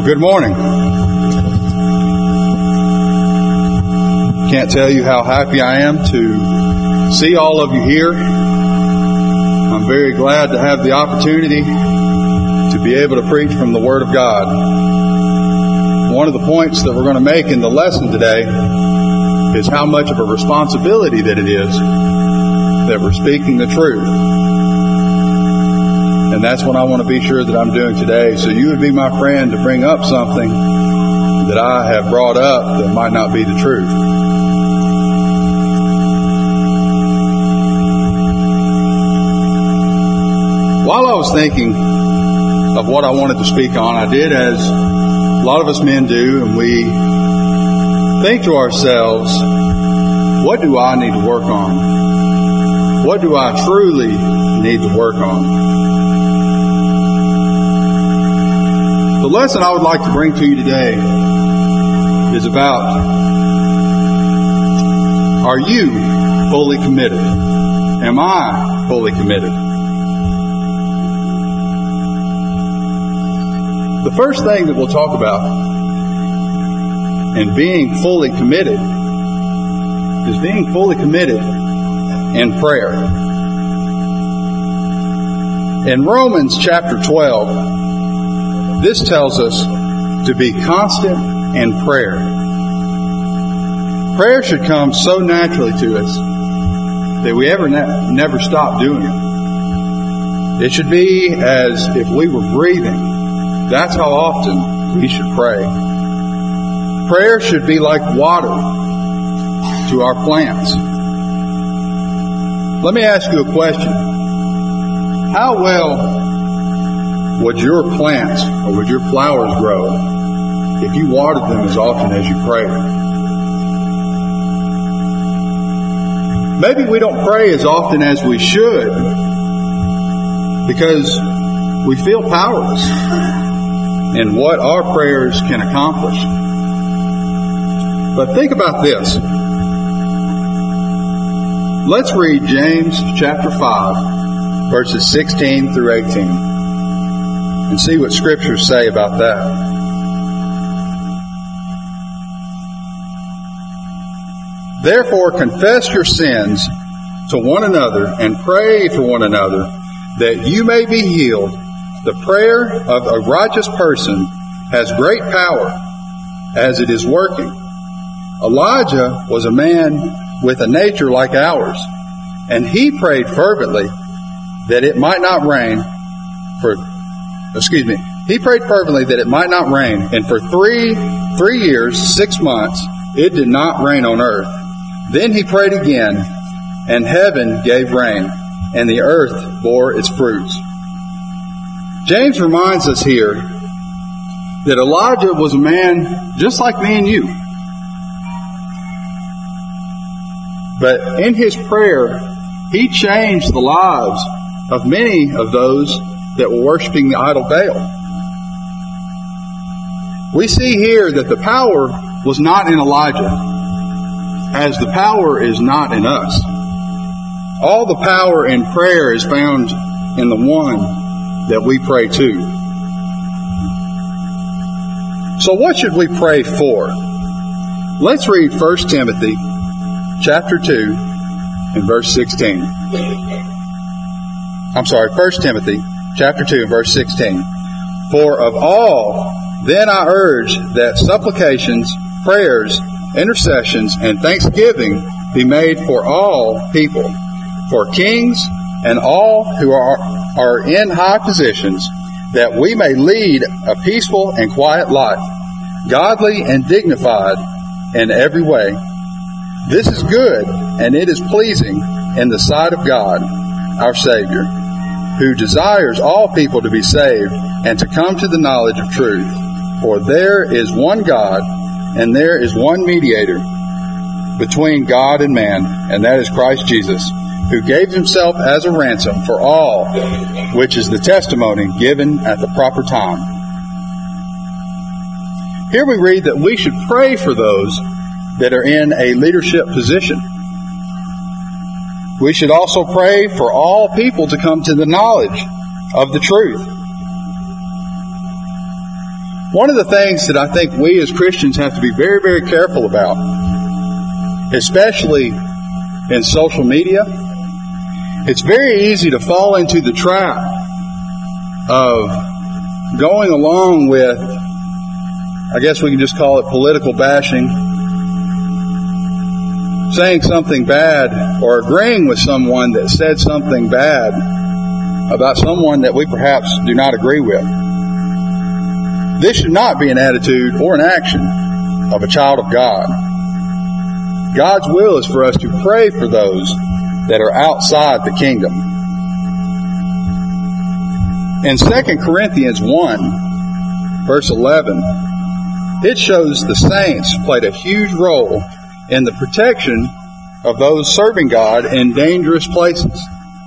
Good morning. Can't tell you how happy I am to see all of you here. I'm very glad to have the opportunity to be able to preach from the Word of God. One of the points that we're going to make in the lesson today is how much of a responsibility that it is that we're speaking the truth. And that's what I want to be sure that I'm doing today. So you would be my friend to bring up something that I have brought up that might not be the truth. While I was thinking of what I wanted to speak on, I did as a lot of us men do, and we think to ourselves, what do I need to work on? What do I truly need to work on? The lesson I would like to bring to you today is about, are you fully committed? Am I fully committed? The first thing that we'll talk about in being fully committed is being fully committed in prayer. In Romans chapter 12, this tells us to be constant in prayer. Prayer should come so naturally to us that we never stop doing it. It should be as if we were breathing. That's how often we should pray. Prayer should be like water to our plants. Let me ask you a question. How well would your plants or would your flowers grow if you watered them as often as you prayed? Maybe we don't pray as often as we should because we feel powerless in what our prayers can accomplish. But think about this. Let's read James chapter 5, verses 16 through 18. And see what scriptures say about that. Therefore confess your sins to one another and pray for one another that you may be healed. The prayer of a righteous person has great power as it is working. Elijah was a man with a nature like ours, and he prayed fervently that it might not rain He prayed fervently that it might not rain, and for 3 years, 6 months, it did not rain on earth. Then he prayed again, and heaven gave rain, and the earth bore its fruits. James reminds us here that Elijah was a man just like me and you. But in his prayer, he changed the lives of many of those that were worshiping the idol Baal. We see here that the power was not in Elijah, as the power is not in us. All the power in prayer is found in the one that we pray to. So what should we pray for? Let's read 1 Timothy chapter 2 and verse 16. 1 Timothy chapter 2 and verse 16. For of all, then I urge that supplications, prayers, intercessions, and thanksgiving be made for all people, for kings and all who are in high positions, that we may lead a peaceful and quiet life, godly and dignified in every way. This is good, and it is pleasing in the sight of God, our Savior, who desires all people to be saved and to come to the knowledge of truth. For there is one God, and there is one mediator between God and man, and that is Christ Jesus, who gave himself as a ransom for all, which is the testimony given at the proper time. Here we read that we should pray for those that are in a leadership position. We should also pray for all people to come to the knowledge of the truth. One of the things that I think we as Christians have to be very, very careful about, especially in social media, it's very easy to fall into the trap of going along with, I guess we can just call it political bashing, saying something bad or agreeing with someone that said something bad about someone that we perhaps do not agree with. This should not be an attitude or an action of a child of God. God's will is for us to pray for those that are outside the kingdom. In 2 Corinthians 1, verse 11, it shows the saints played a huge role in the protection of those serving God in dangerous places.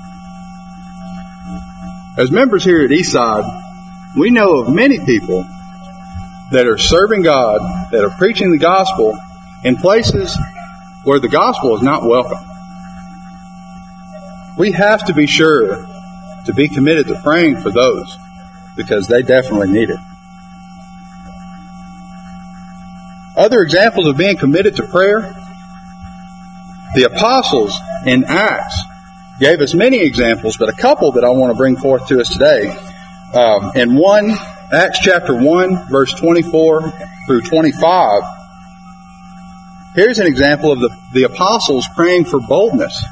As members here at Eastside, we know of many people that are serving God, that are preaching the gospel in places where the gospel is not welcome. We have to be sure to be committed to praying for those, because they definitely need it. Other examples of being committed to prayer, the apostles in Acts gave us many examples, but a couple that I want to bring forth to us today. In Acts chapter 1, verse 24 through 25, here's an example of the apostles praying for boldness.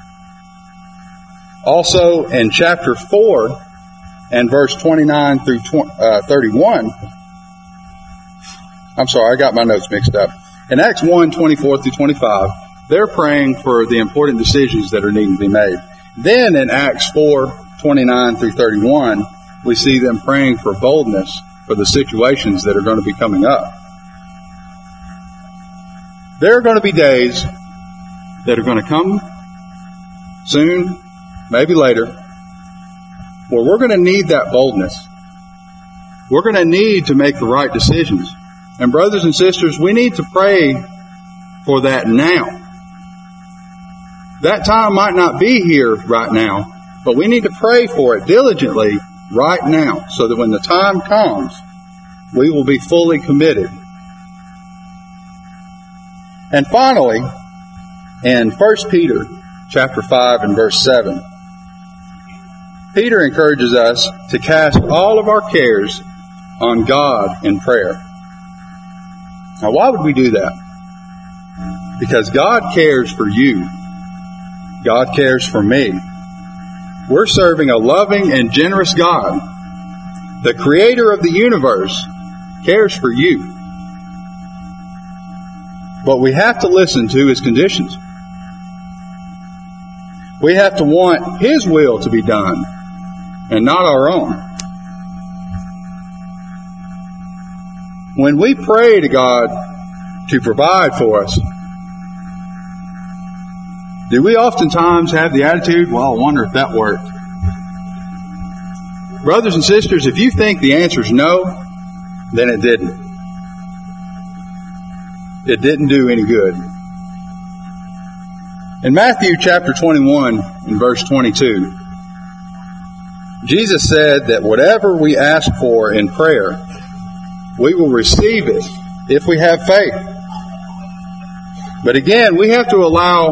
Also in chapter 4 and verse 29 through 31, I'm sorry, I got my notes mixed up. In Acts 1, 24 through 25, they're praying for the important decisions that are needing to be made. Then in Acts 4, 29 through 31, we see them praying for boldness for the situations that are going to be coming up. There are going to be days that are going to come soon, maybe later, where we're going to need that boldness. We're going to need to make the right decisions. And brothers and sisters, we need to pray for that now. That time might not be here right now, but we need to pray for it diligently right now, so that when the time comes, we will be fully committed. And finally, in 1 Peter chapter 5 and verse 7, Peter encourages us to cast all of our cares on God in prayer. Now, why would we do that? Because God cares for you. God cares for me. We're serving a loving and generous God. The creator of the universe cares for you. But we have to listen to his conditions. We have to want his will to be done and not our own. When we pray to God to provide for us, do we oftentimes have the attitude, well, I wonder if that worked? Brothers and sisters, if you think the answer is no, then it didn't. It didn't do any good. In Matthew chapter 21 and verse 22, Jesus said that whatever we ask for in prayer, we will receive it if we have faith. But again, we have to allow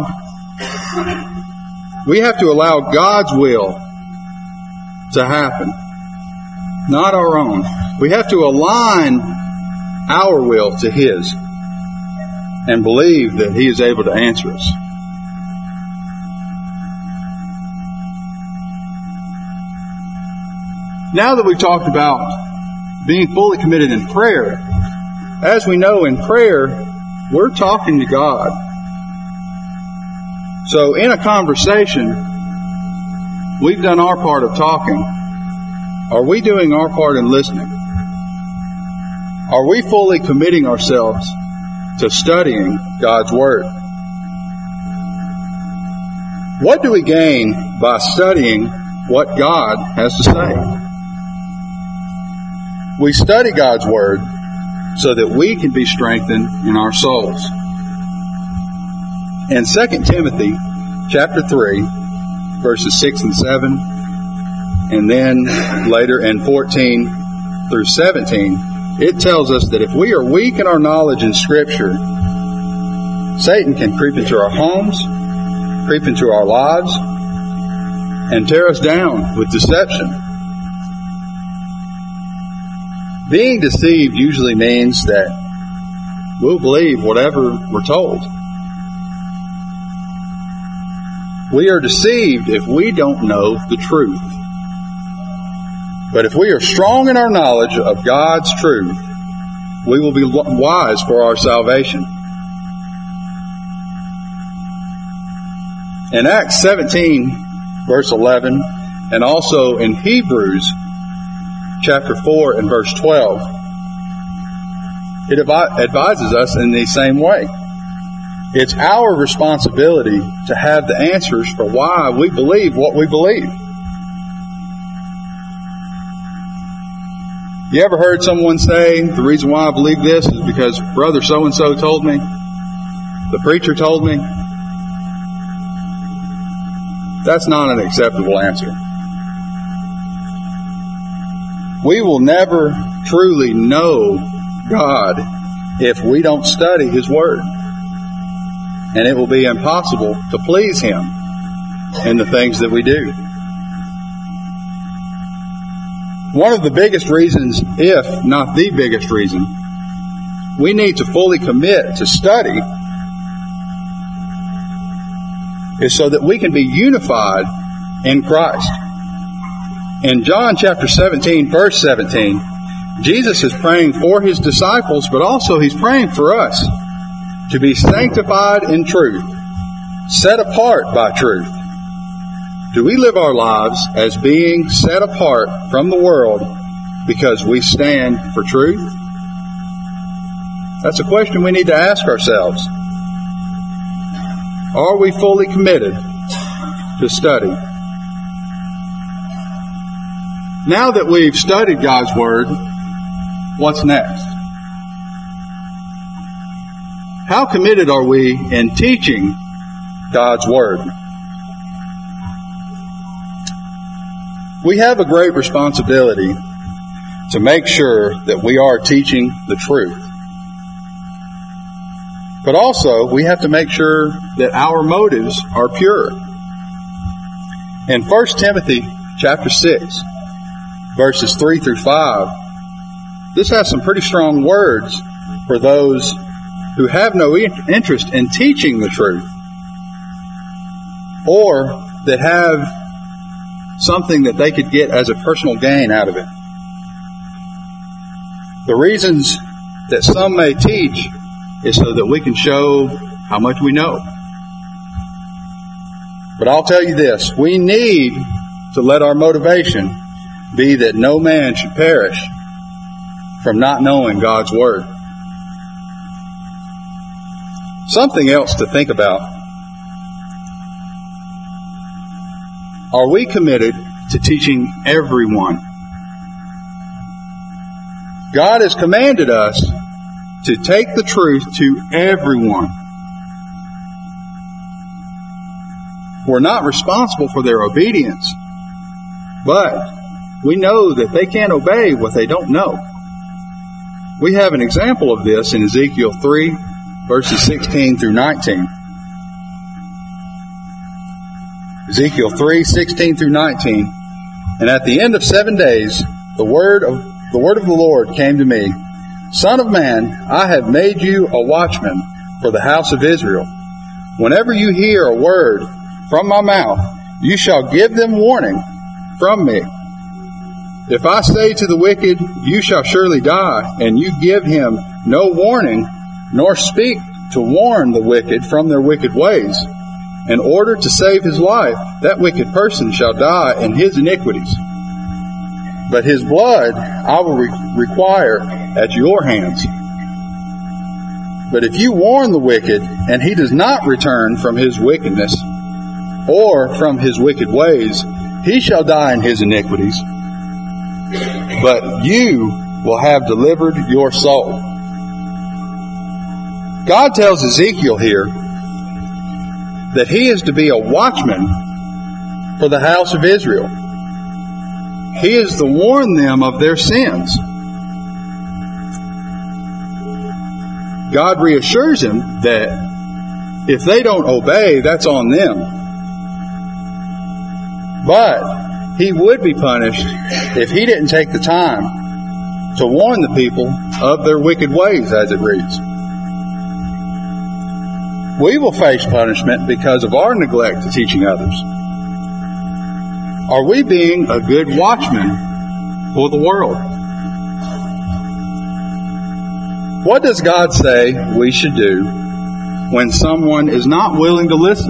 God's will to happen, not our own. We have to align our will to his and believe that he is able to answer us. Now that we've talked about being fully committed in prayer, as we know, in prayer, we're talking to God. So in a conversation, we've done our part of talking. Are we doing our part in listening? Are we fully committing ourselves to studying God's Word? What do we gain by studying what God has to say? We study God's Word so that we can be strengthened in our souls. In 2 Timothy chapter 3, verses 6 and 7, and then later in 14 through 17, it tells us that if we are weak in our knowledge in Scripture, Satan can creep into our homes, creep into our lives, and tear us down with deception. Being deceived usually means that we'll believe whatever we're told. We are deceived if we don't know the truth. But if we are strong in our knowledge of God's truth, we will be wise for our salvation. In Acts 17, verse 11, and also in Hebrews chapter 4 and verse 12, it advises us in the same way. It's our responsibility to have the answers for why we believe what we believe. You ever heard someone say, the reason why I believe this is because brother so-and-so told me, the preacher told me? That's not an acceptable answer. We will never truly know God if we don't study His Word. And it will be impossible to please Him in the things that we do. One of the biggest reasons, if not the biggest reason, we need to fully commit to study is so that we can be unified in Christ. In John chapter 17, verse 17, Jesus is praying for His disciples, but also He's praying for us to be sanctified in truth, set apart by truth. Do we live our lives as being set apart from the world because we stand for truth? That's a question we need to ask ourselves. Are we fully committed to study? Now that we've studied God's Word, what's next? How committed are we in teaching God's Word? We have a great responsibility to make sure that we are teaching the truth. But also, we have to make sure that our motives are pure. In 1 Timothy chapter 6, verses 3 through 5, this has some pretty strong words for those who have no interest in teaching the truth, or that have something that they could get as a personal gain out of it. The reasons that some may teach is so that we can show how much we know. But I'll tell you this, we need to let our motivation be that no man should perish from not knowing God's Word. Something else to think about. Are we committed to teaching everyone? God has commanded us to take the truth to everyone. We're not responsible for their obedience, but we know that they can't obey what they don't know. We have an example of this in Ezekiel 3, verses 16 through 19. Ezekiel 3, 16 through 19. And at the end of 7 days, the word of the Lord came to me. Son of man, I have made you a watchman for the house of Israel. Whenever you hear a word from my mouth, you shall give them warning from me. If I say to the wicked, you shall surely die, and you give him no warning, nor speak to warn the wicked from their wicked ways, in order to save his life, that wicked person shall die in his iniquities. But his blood I will require at your hands. But if you warn the wicked, and he does not return from his wickedness, or from his wicked ways, he shall die in his iniquities. But you will have delivered your soul. God tells Ezekiel here that he is to be a watchman for the house of Israel. He is to warn them of their sins. God reassures him that if they don't obey, that's on them. But he would be punished if he didn't take the time to warn the people of their wicked ways, as it reads. We will face punishment because of our neglect to teaching others. Are we being a good watchman for the world? What does God say we should do when someone is not willing to listen?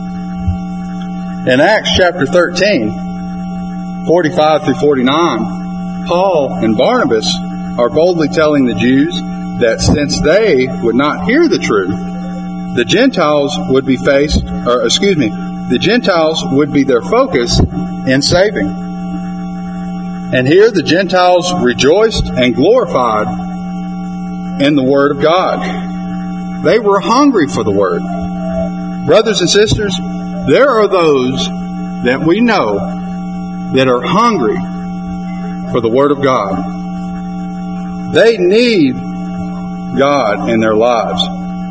In Acts chapter 13, 45 through 49, Paul and Barnabas are boldly telling the Jews that since they would not hear the truth, the Gentiles would be the Gentiles would be their focus in saving. And here the Gentiles rejoiced and glorified in the Word of God. They were hungry for the Word. Brothers and sisters, there are those that we know that are hungry for the Word of God. They need God in their lives.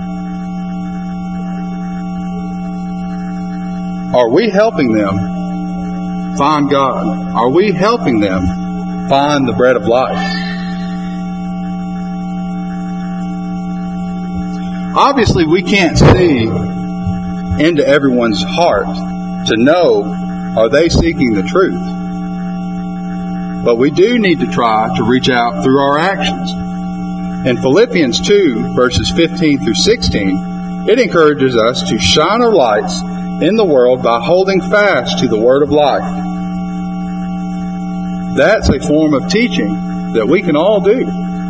Are we helping them find God? Are we helping them find the bread of life? Obviously, we can't see into everyone's heart to know, are they seeking the truth? But we do need to try to reach out through our actions. In Philippians 2, verses 15 through 16, it encourages us to shine our lights in the world by holding fast to the word of life. That's a form of teaching that we can all do.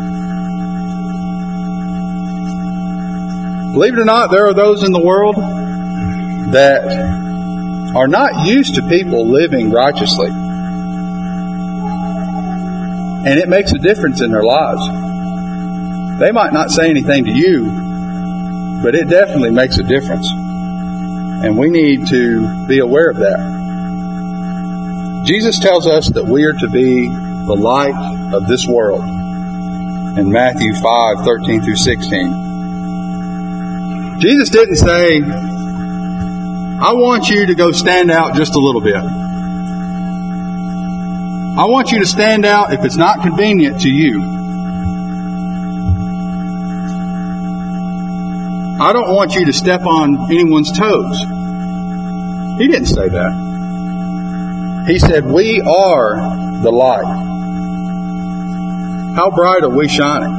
Believe it or not, there are those in the world that are not used to people living righteously. And it makes a difference in their lives. They might not say anything to you, but it definitely makes a difference. And we need to be aware of that. Jesus tells us that we are to be the light of this world in Matthew 5:13 through 16. Jesus didn't say, I want you to go stand out just a little bit. I want you to stand out if it's not convenient to you. I don't want you to step on anyone's toes. He didn't say that. He said, we are the light. How bright are we shining?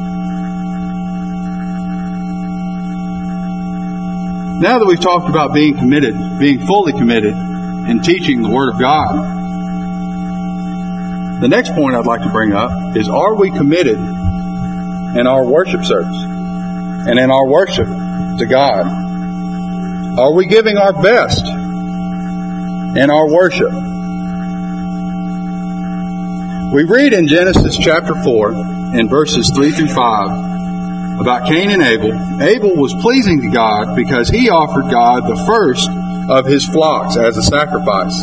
Now that we've talked about being committed, being fully committed in teaching the Word of God, the next point I'd like to bring up is, are we committed in our worship service and in our worship to God? Are we giving our best in our worship? We read in Genesis chapter 4 in verses 3 through 5 about Cain and Abel. Abel was pleasing to God because he offered God the first of his flocks as a sacrifice.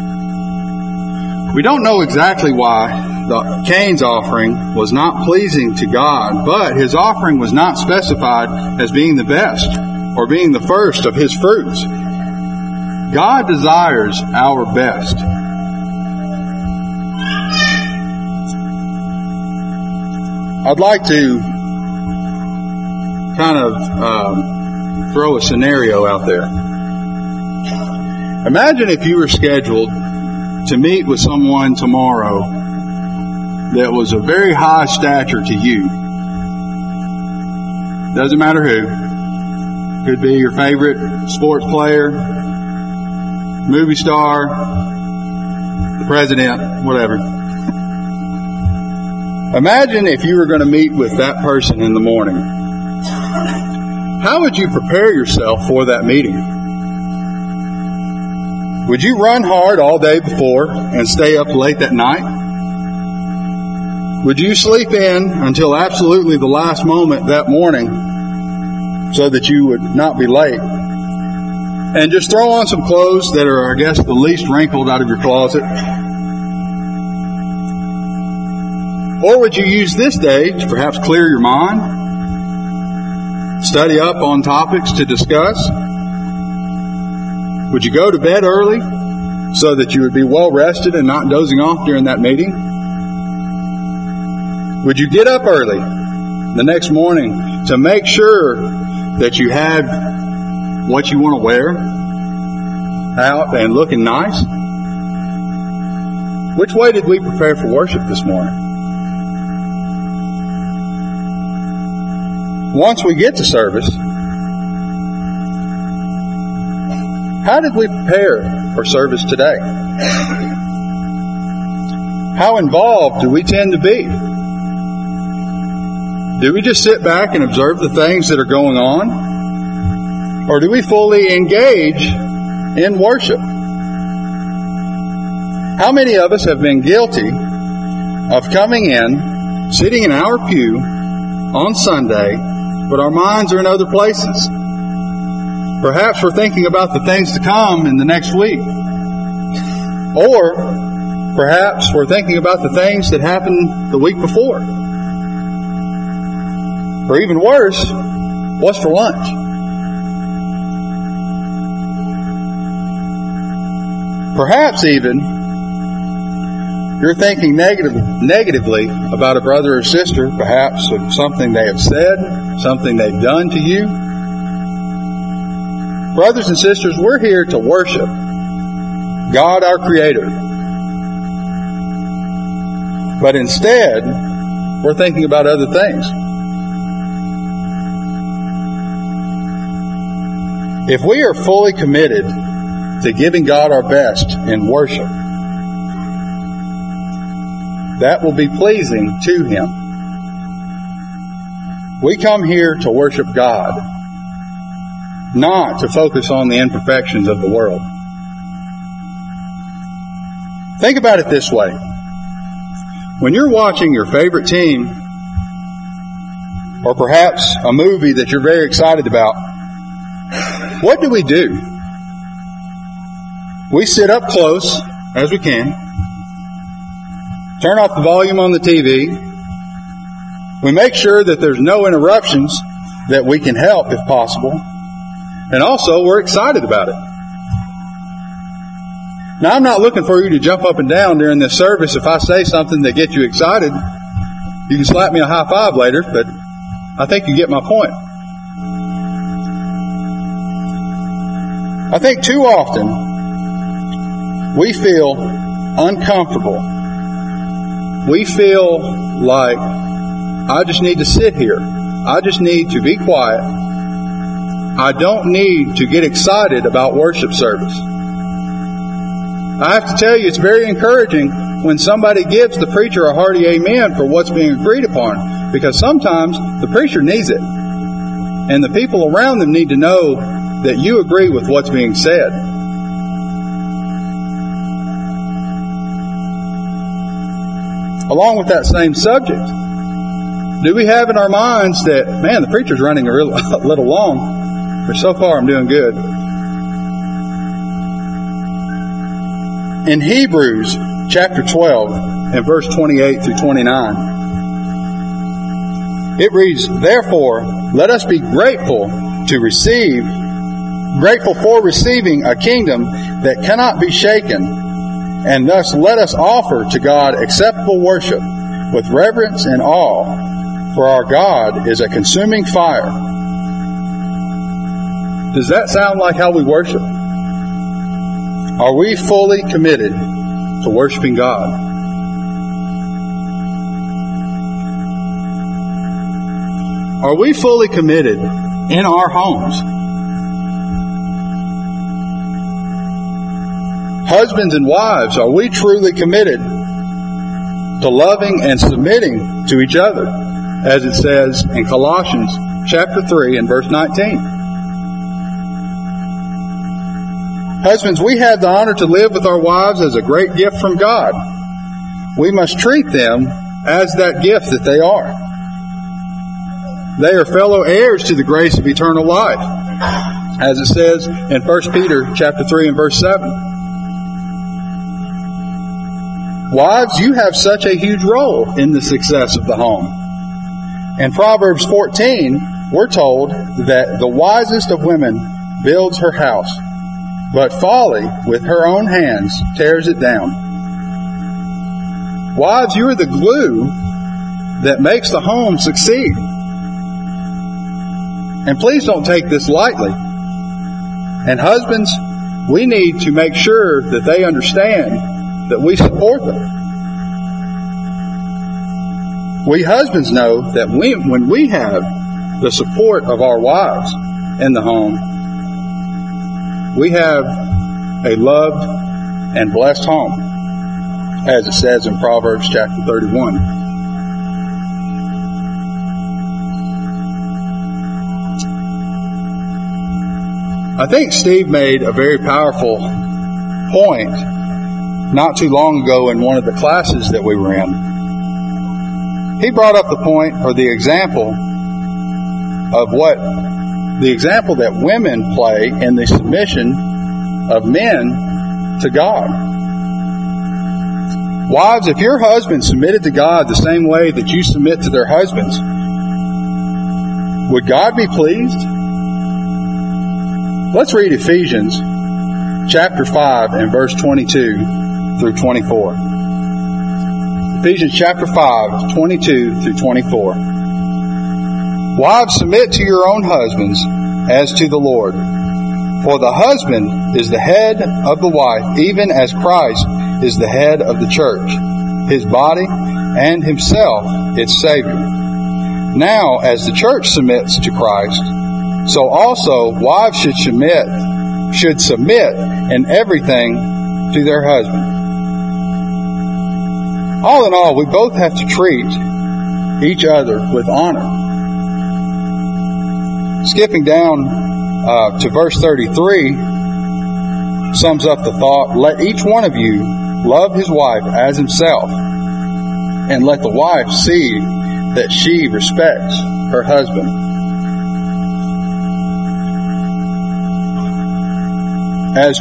We don't know exactly why Cain's offering was not pleasing to God, but his offering was not specified as being the best or being the first of his fruits. God desires our best. I'd like to kind of throw a scenario out there. Imagine if you were scheduled to meet with someone tomorrow that was a very high stature to you. Doesn't matter who. Could be your favorite sports player, movie star, the president, whatever. Imagine if you were going to meet with that person in the morning. How would you prepare yourself for that meeting? Would you run hard all day before and stay up late that night? Would you sleep in until absolutely the last moment that morning so that you would not be late? And just throw on some clothes that are, I guess, the least wrinkled out of your closet? Or would you use this day to perhaps clear your mind study up on topics to discuss? Would you go to bed early so that you would be well rested and not dozing off during that meeting? Would you get up early the next morning to make sure that you had what you want to wear out and looking nice? Which way did we prepare for worship this morning? Once we get to service, how did we prepare for service today? How involved do we tend to be? Do we just sit back and observe the things that are going on? Or do we fully engage in worship? How many of us have been guilty of coming in, sitting in our pew on Sunday, but our minds are in other places? Perhaps we're thinking about the things to come in the next week. Or perhaps we're thinking about the things that happened the week before. Or even worse, what's for lunch? Perhaps even you're thinking negatively about a brother or sister, perhaps of something they have said, something they've done to you. Brothers and sisters, we're here to worship God, our Creator. But instead, we're thinking about other things. If we are fully committed to giving God our best in worship, that will be pleasing to Him. We come here to worship God, not to focus on the imperfections of the world. Think about it this way. When you're watching your favorite team, or perhaps a movie that you're very excited about, what do? We sit up close as we can, turn off the volume on the TV, we make sure that there's no interruptions that we can help if possible, and also we're excited about it. Now, I'm not looking for you to jump up and down during this service. If I say something that gets you excited, you can slap me a high five later, but I think you get my point. I think too often we feel uncomfortable. We feel like, I just need to sit here. I just need to be quiet. I don't need to get excited about worship service. I have to tell you, it's very encouraging when somebody gives the preacher a hearty amen for what's being agreed upon, because sometimes the preacher needs it, and the people around them need to know that you agree with what's being said. Along with that same subject, do we have in our minds that, man, the preacher's running a little long, but so far I'm doing good? In Hebrews chapter 12 and verse 28 through 29, it reads, "Therefore, let us be grateful for receiving a kingdom that cannot be shaken, and thus let us offer to God acceptable worship with reverence and awe, for our God is a consuming fire." Does that sound like how we worship? Are we fully committed to worshiping God? Are we fully committed in our homes? Husbands and wives, are we truly committed to loving and submitting to each other, as it says in Colossians chapter 3 and verse 19? Husbands, we have the honor to live with our wives as a great gift from God. We must treat them as that gift that they are. They are fellow heirs to the grace of eternal life, as it says in 1 Peter chapter 3 and verse 7. Wives, you have such a huge role in the success of the home. In Proverbs 14 we're told that the wisest of women builds her house, but folly with her own hands tears it down. Wives, you are the glue that makes the home succeed. And please don't take this lightly. And husbands, we need to make sure that they understand that we support them. We husbands know that when we have the support of our wives in the home, we have a loved and blessed home, as it says in Proverbs chapter 31. I think Steve made a very powerful point not too long ago in one of the classes that we were in. He brought up the point, or the example that women play in the submission of men to God. Wives, if your husband submitted to God the same way that you submit to their husbands, would God be pleased? Let's read Ephesians chapter 5 and verse 22 through 24. Ephesians chapter 5, 22 through 24. Wives, submit to your own husbands as to the Lord. For the husband is the head of the wife, even as Christ is the head of the church, his body, and himself its Savior. Now, as the church submits to Christ, so also wives should submit in everything to their husband. All in all, we both have to treat each other with honor. Skipping down to verse 33 sums up the thought, let each one of you love his wife as himself, and let the wife see that she respects her husband. As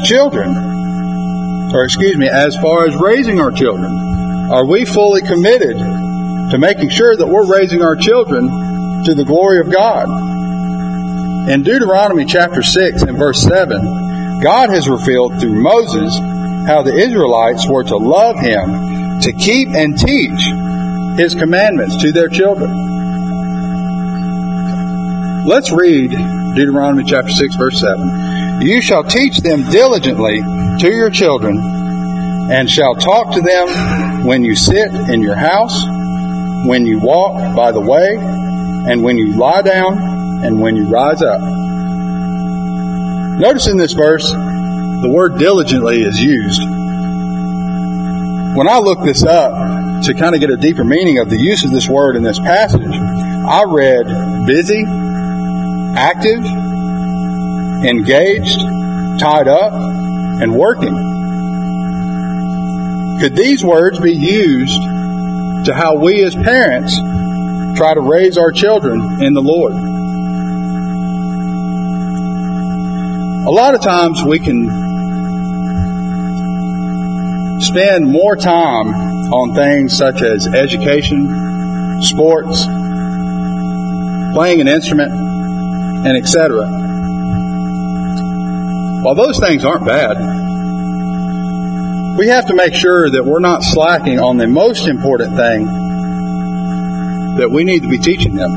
far as raising our children, are we fully committed to making sure that we're raising our children to the glory of God? In Deuteronomy chapter 6 and verse 7, God has revealed through Moses how the Israelites were to love Him, to keep and teach His commandments to their children. Let's read Deuteronomy chapter 6 verse 7. You shall teach them diligently to your children, and shall talk to them when you sit in your house, when you walk by the way, and when you lie down, and when you rise up. Notice in this verse, the word diligently is used. When I looked this up to kind of get a deeper meaning of the use of this word in this passage, I read busy, active, engaged, tied up, and working. Could these words be used to how we as parents try to raise our children in the Lord? A lot of times we can spend more time on things such as education, sports, playing an instrument, and etc. While those things aren't bad, we have to make sure that we're not slacking on the most important thing that we need to be teaching them.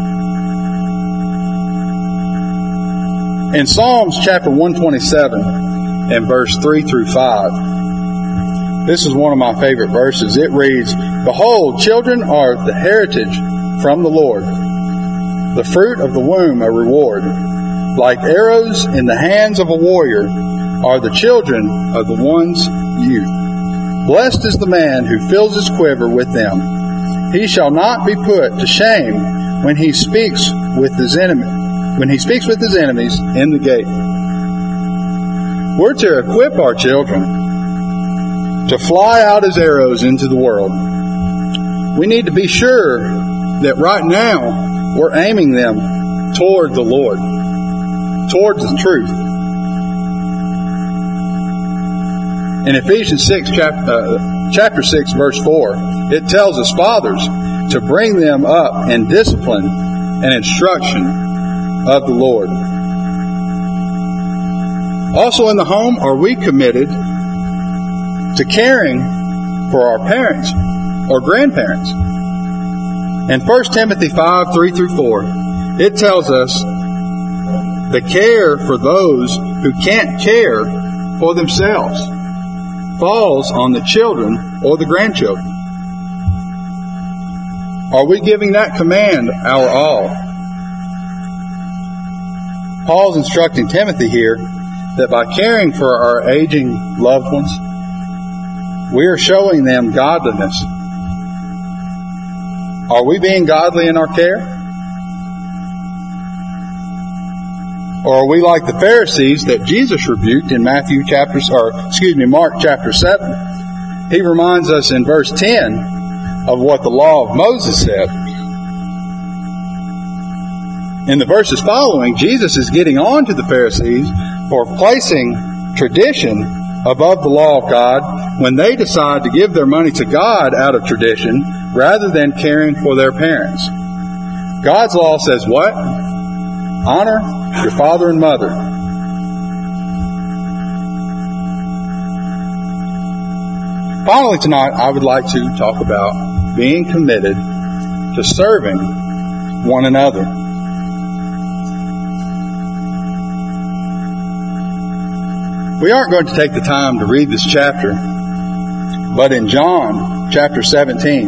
In Psalms chapter 127 and verse 3 through 5, this is one of my favorite verses. It reads, Behold, children are the heritage from the Lord, the fruit of the womb a reward. Like arrows in the hands of a warrior are the children of the one's youth. Blessed is the man who fills his quiver with them. He shall not be put to shame when he speaks with his enemies in the gate. We're to equip our children to fly out as arrows into the world. We need to be sure that right now we're aiming them toward the Lord, towards the truth. In Ephesians chapter 6, verse 4, it tells us fathers to bring them up in discipline and instruction of the Lord. Also in the home, are we committed to caring for our parents or grandparents? In 1 Timothy 5:3-4, it tells us the care for those who can't care for themselves falls on the children or the grandchildren. Are we giving that command our all? Paul's instructing Timothy here that by caring for our aging loved ones, we are showing them godliness. Are we being godly in our care? Or are we like the Pharisees that Jesus rebuked in Mark chapter 7? He reminds us in verse 10 of what the law of Moses said. In the verses following, Jesus is getting on to the Pharisees for placing tradition above the law of God when they decide to give their money to God out of tradition rather than caring for their parents. God's law says what? Honor your father and mother. Finally tonight, I would like to talk about being committed to serving one another. We aren't going to take the time to read this chapter, but in John chapter 17,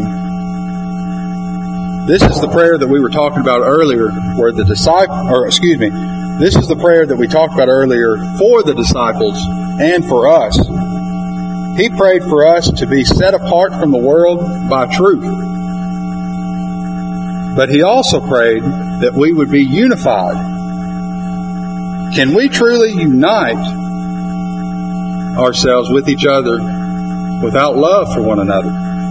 this is the prayer that we were talking about earlier, where the this is the prayer that we talked about earlier for the disciples and for us. He prayed for us to be set apart from the world by truth. But he also prayed that we would be unified. Can we truly unite ourselves with each other without love for one another?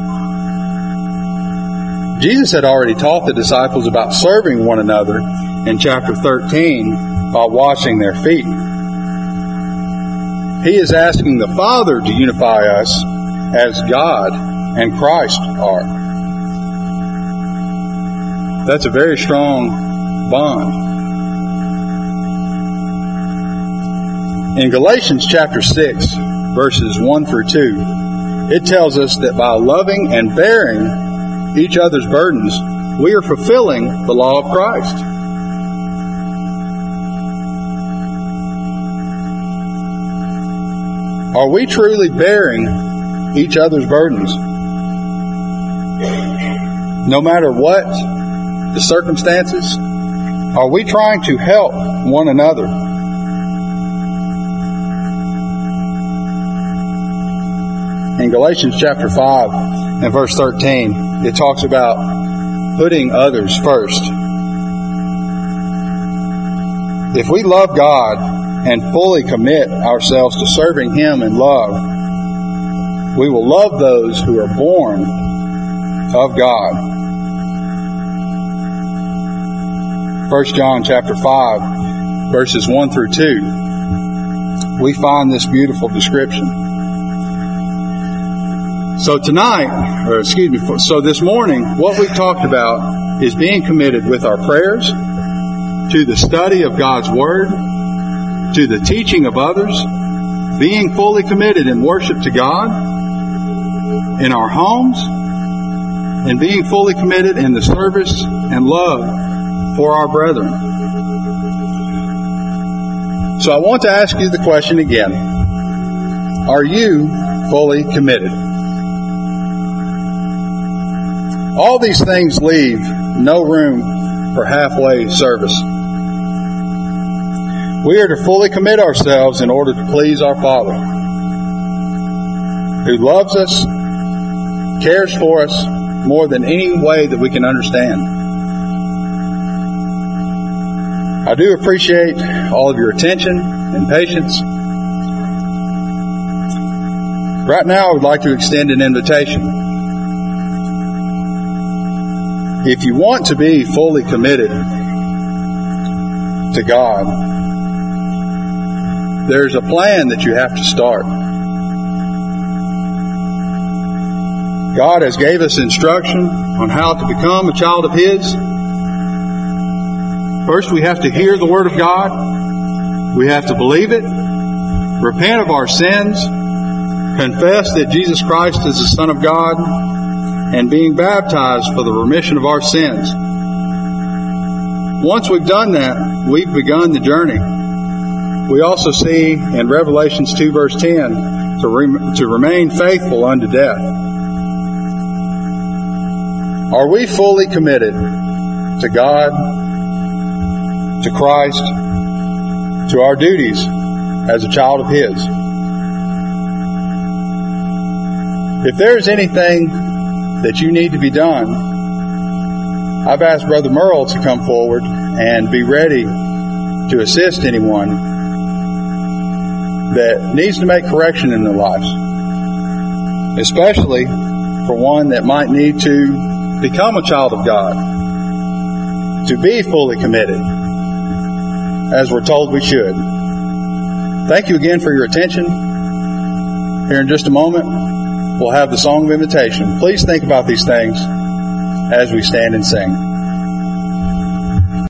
Jesus had already taught the disciples about serving one another in chapter 13 by washing their feet. He is asking the Father to unify us as God and Christ are. That's a very strong bond. In Galatians chapter 6, verses 1-2, it tells us that by loving and bearing each other's burdens, we are fulfilling the law of Christ. Are we truly bearing each other's burdens? No matter what the circumstances, are we trying to help one another? In Galatians chapter 5 and verse 13, it talks about putting others first. If we love God and fully commit ourselves to serving Him in love, we will love those who are born of God. 1 John chapter 5, verses 1-2, we find this beautiful description. So this morning, what we've talked about is being committed with our prayers, to the study of God's Word, to the teaching of others, being fully committed in worship to God, in our homes, and being fully committed in the service and love for our brethren. So I want to ask you the question again. Are you fully committed? All these things leave no room for halfway service. We are to fully commit ourselves in order to please our Father, who loves us, cares for us more than any way that we can understand. I do appreciate all of your attention and patience. Right now, I would like to extend an invitation. If you want to be fully committed to God, there's a plan that you have to start. God has gave us instruction on how to become a child of His, First, we have to hear the Word of God. We have to believe it, repent of our sins, confess that Jesus Christ is the Son of God, and being baptized for the remission of our sins. Once we've done that, we've begun the journey. We also see in Revelations 2 verse 10 to remain faithful unto death. Are we fully committed to God, to Christ, to our duties as a child of His? If there's anything that you need to be done, I've asked Brother Merle to come forward and be ready to assist anyone that needs to make correction in their lives, especially for one that might need to become a child of God, to be fully committed, as we're told we should. Thank you again for your attention. Here in just a moment, we'll have the song of invitation. Please think about these things as we stand and sing.